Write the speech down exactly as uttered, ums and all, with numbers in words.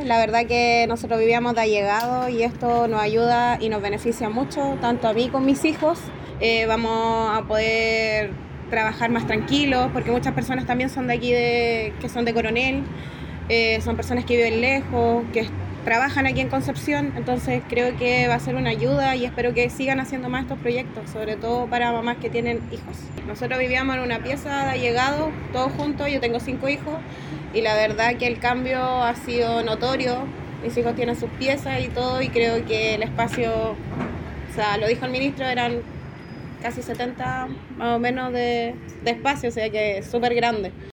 La verdad que nosotros vivíamos de allegado y esto nos ayuda y nos beneficia mucho, tanto a mí con mis hijos. Eh, vamos a poder trabajar más tranquilos, porque muchas personas también son de aquí, de, que son de Coronel, eh, son personas que viven lejos, que trabajan aquí en Concepción, entonces creo que va a ser una ayuda y espero que sigan haciendo más estos proyectos, sobre todo para mamás que tienen hijos. Nosotros vivíamos en una pieza de allegado, todos juntos, yo tengo cinco hijos y la verdad que el cambio ha sido notorio. Mis hijos tienen sus piezas y todo y creo que el espacio, o sea, lo dijo el ministro, eran casi setenta más o menos de, de espacio, o sea que es súper grande.